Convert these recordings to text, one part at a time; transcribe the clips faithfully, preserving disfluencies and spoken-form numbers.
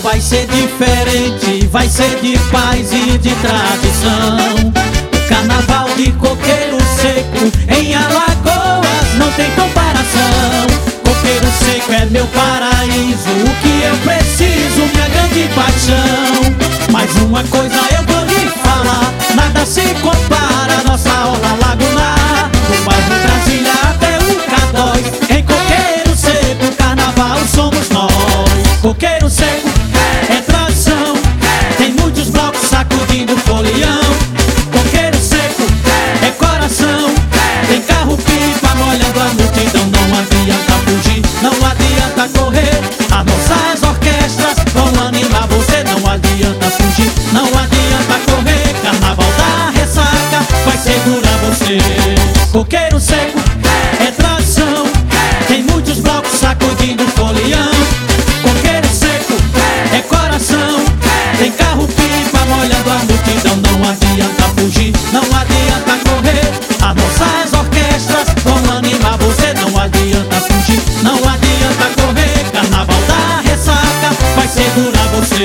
vai ser diferente, vai ser de paz e de tradição. O carnaval de Coqueiro Seco em Alagoas não tem comparação. Coqueiro Seco é meu paraíso, o que eu preciso, minha grande paixão. Mas uma coisa eu vou lhe falar, nada se compara à nossa orla lagunar. Do bairro Brasília até o K dois, em Coqueiro Seco, carnaval somos nós. Coqueiro Seco é tradição, tem muitos blocos sacudindo folião. Coqueiro Seco é coração, tem carro-pipa molhando a multidão. Não adianta fugir, não adianta correr, as nossas orquestras vão animar você. Não adianta fugir, não adianta correr, carnaval da ressaca vai segurar você. Coqueiro Seco é tradição, tem muitos blocos sacudindo folião. Coqueiro Seco é coração, tem carro-pipa molhando a multidão. Não adianta fugir, não adianta correr, as nossas orquestras vão animar você. Não adianta fugir, não adianta correr, carnaval da ressaca vai segurar você.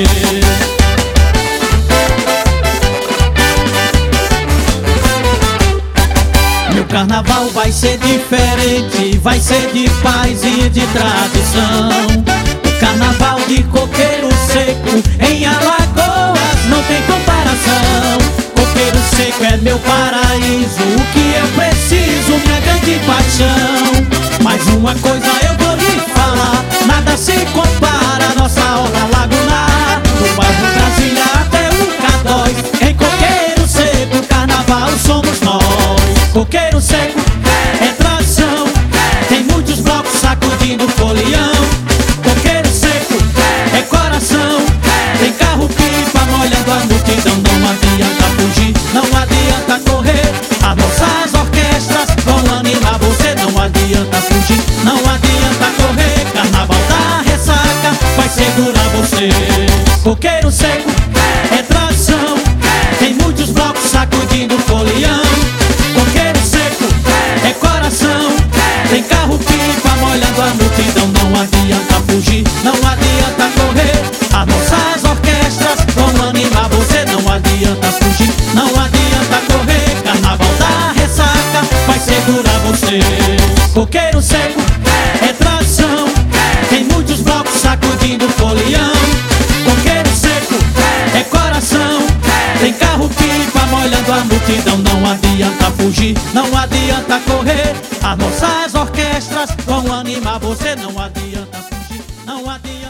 Meu carnaval vai ser diferente, vai ser de paz e de tradição. O carnaval de Coqueiro Seco em Alagoas não tem comparação. Coqueiro Seco é meu paraíso, o que eu preciso, minha grande paixão. Mas uma coisa eu vou lhe falar, nada se compara à nossa orla lagunar. Do bairro Brasília até o K dois, em Coqueiro Seco, carnaval somos nós. Coqueiro Seco é tradição, tem muitos blocos sacudindo folião. Coqueiro Seco é coração, tem carro-pipa molhando a multidão. Não adianta fugir, não adianta correr, as nossas orquestras vão animar você. Não adianta fugir, não adianta correr, carnaval da ressaca vai segurar você. Coqueiro Seco é tradição, tem muitos blocos sacudindo folião. Coqueiro Seco é coração, tem carro-pipa molhando a multidão. Não adianta fugir, não adianta correr, as nossas orquestras vão animar você. Não adianta fugir, não adianta correr, carnaval da ressaca vai segurar você. Coqueiro Seco é tradição, tem muitos blocos sacudindo folião. Coqueiro Seco é coração, tem carro-pipa molhando a multidão. Não adianta fugir, não adianta correr, as nossas orquestras vão animar você. Não adianta fugir, não adianta